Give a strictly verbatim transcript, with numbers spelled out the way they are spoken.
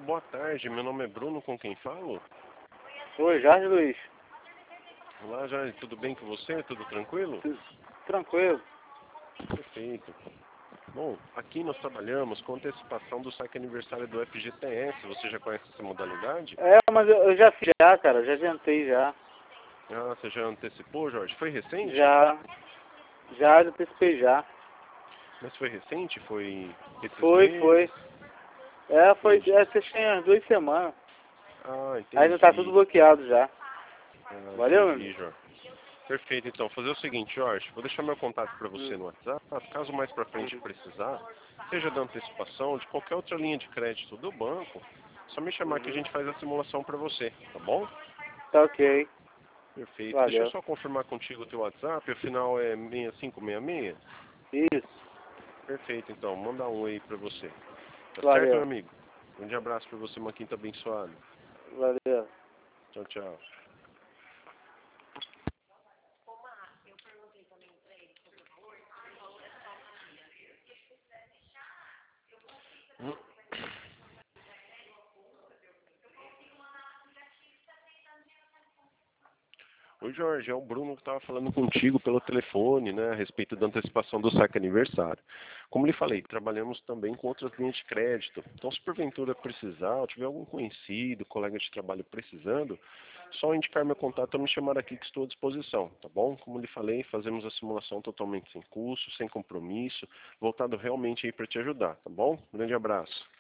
boa tarde. Meu nome é Bruno, com quem falo? Oi, Jorge Luiz. Olá, Jorge. Tudo bem com você? Tudo tranquilo? Tudo tranquilo. Perfeito. Bom, aqui nós trabalhamos com antecipação do saque aniversário do F G T S. Você já conhece essa modalidade? É, mas eu, eu já fiz já, cara. Já tentei já. Ah, você já antecipou, Jorge? Foi recente? Já. Já antecipei já. Mas foi recente? Foi esses Foi, meses? foi. É, foi. Entendi. É, você tinha umas duas semanas. Ah, entendi. Ainda tá tudo bloqueado já. Ah, Valeu, meu entendi, amigo? Jorge. Perfeito, então. Fazer o seguinte, Jorge. Vou deixar meu contato para você Hum, no WhatsApp. Caso mais para frente uhum, precisar, seja da antecipação, de qualquer outra linha de crédito do banco, só me chamar que a uhum. gente faz a simulação para você, tá bom? Tá ok. Perfeito. Deixa eu Valeu. só confirmar contigo o teu WhatsApp. O final é seis cinco seis seis? Isso. Perfeito, então. Manda um aí para você. Tá certo, meu Valeu. amigo? Grande abraço para você, uma quinta abençoada. Valeu. Tchau, tchau. Oi, Jorge, é o Bruno que estava falando contigo pelo telefone, né, a respeito da antecipação do saque aniversário. Como lhe falei, trabalhamos também com outras linhas de crédito. Então, se porventura precisar, ou tiver algum conhecido, colega de trabalho precisando, só indicar meu contato ou me chamar aqui que estou à disposição, tá bom? Como lhe falei, fazemos a simulação totalmente sem custo, sem compromisso, voltado realmente aí para te ajudar, tá bom? Grande abraço.